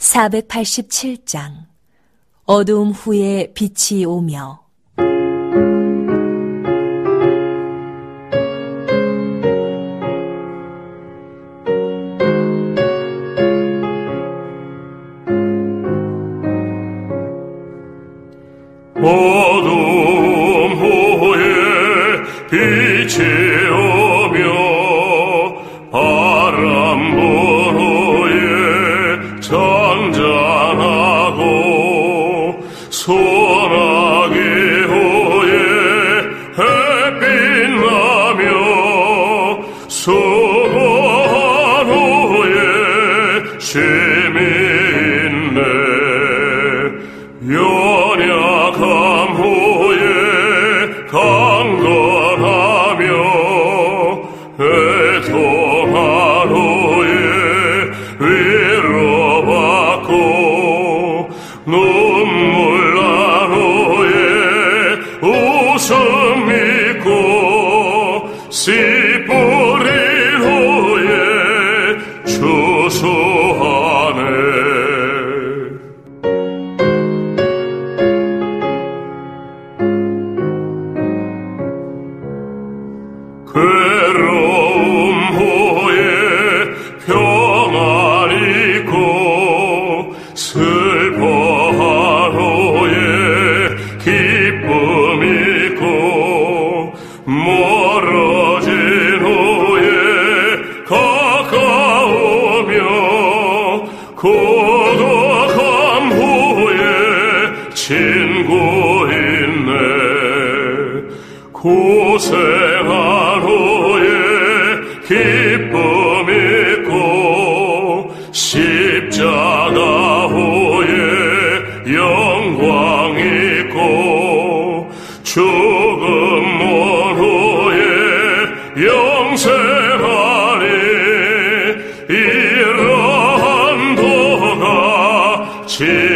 487장 어두움 후에 빛이 오며. 어두움 후에 빛이 오며 바람 불 후에 잔잔하고 소나기 후에 햇빛 나며 수고한 후에 쉼이 있네. 연약함 후에 강건하며 애통한 후에 위로받고 눈물 난 후에 웃음 있고 씨 뿌린 후에 추수하네. 괴로움 후에 평안 있고 슬퍼한 후에 기쁨 있고 멀어진 후에 가까우며 고독함 후에 친구 있네. 고생한 후에 기쁨 있고 십자가 후에 영광 있고 죽음 먼 후에 영생하리. 이러한 도가